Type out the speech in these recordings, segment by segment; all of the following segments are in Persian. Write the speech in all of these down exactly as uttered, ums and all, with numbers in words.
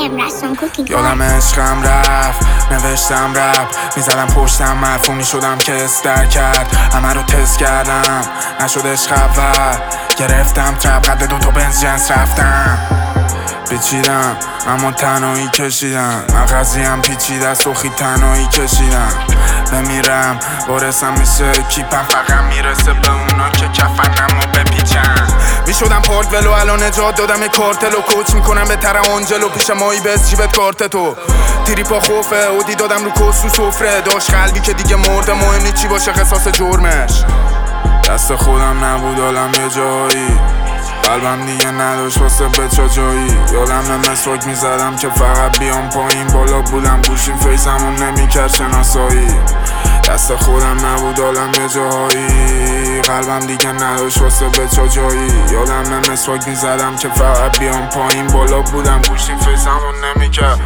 یادم عشقم رفت، نوشتم رپ، میزدم پشتم، مفهومی شدم که استر کرد. همه رو تست کردم، نشد عشق اول. گرفتم ترپ، قد دو تا بنز جنس رفتم. پیچیدم اما تنهایی کشیدم، مغزیم پیچیده است و خی تنهایی کشیدم. بمیرم برسم میشه کیپم، فقط میرسه به اونا که کفنم و بپیچن. میشدم پارک ولو الان نجات دادم یه کارتلو، کوچ میکنم به تر آنجلو، پیش مایی بس جیبت کارت تو. تریپا خوفه اودی دادم رو کسو سفره، داشت قلبی که دیگه مرده، مهم چی باشه قصاص جرمش. دست خودم نبود عالم یه جایی، قلبم دیگه نداشت واسه بچه جایی. یادم مسواک میزدم که فقط بیام پایین، بالا بودم گوشیم فیسمون نمیکرد شناسایی. دست خودم نبود عالم یه جایی، قلبم دیگه نداشت واسه بچه جایی. یادم مسواک میزدم که فقط بیام پایین، بالا بودم گوشیم فیسمون نمیکرد.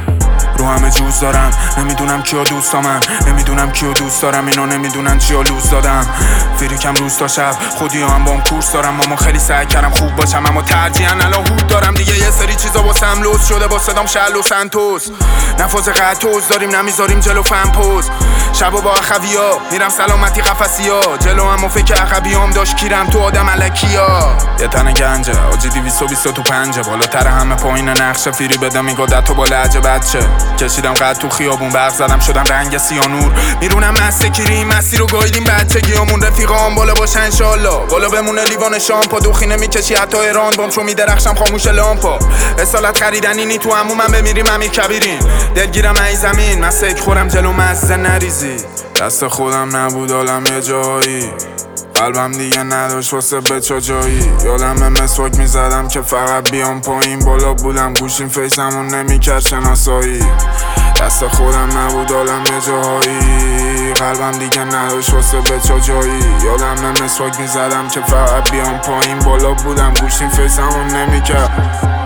رو همه جوز دارم، نمیدونم کیا دوست من، نمیدونم کیا دوست دارم، اینا نمیدونن چیا لوز دادم. فریکم روز تا شب، خودی هم بام کورس دارم، ماما خیلی سعی کردم خوب باشم، اما ترجیحاً الان هود دارم. دیگه یه سری چیزا واسم لوس شده، با صدام شل و سنتوس. نفاز قطوز داریم نمیذاریم جلو فن پوز. شبا با اخویا میرم سلامتی قفسیا، جلو هم و فکر عقبیام داشت کیرم تو آدم الکیا. یه تن گنجه آجی دویست و بیست تو پنجه، بالاتر همه پایین نقشه فیری بده میگه تو با لهجه بچه. کشیدم قد تو خیابون، برق زدم شدم رنگ سیانور. میرونم مسته کیریم مسیر رو گایدیم بچگیامون، رفیقام بالا باشن انشالله، بالا بمونه لیوان شامپا. دوخینه میکشی حتی ایران بام، چون میدرخشم خاموش لامپا. اصالت خریدنی نی تو عمومم بمیریم امیر کبیرین، دلگیرم ای زمین مسک خورم جلو مزه نریزی. دست خودم نبود عالم یه جایی، قلبم دیگه نداشت واسه بچه جایی. یادم مسواک میزدم که فقط بیام پایین، بالا بودم گوشیم فیسمون نمیکرد شناسایی. دست خودم نبود عالم یه جایی، قلبم دیگه نداشت واسه بچه جایی. یادم مسواک میزدم که فقط بیام پایین، بالا بودم گوشیم فیسمون نمیکرد.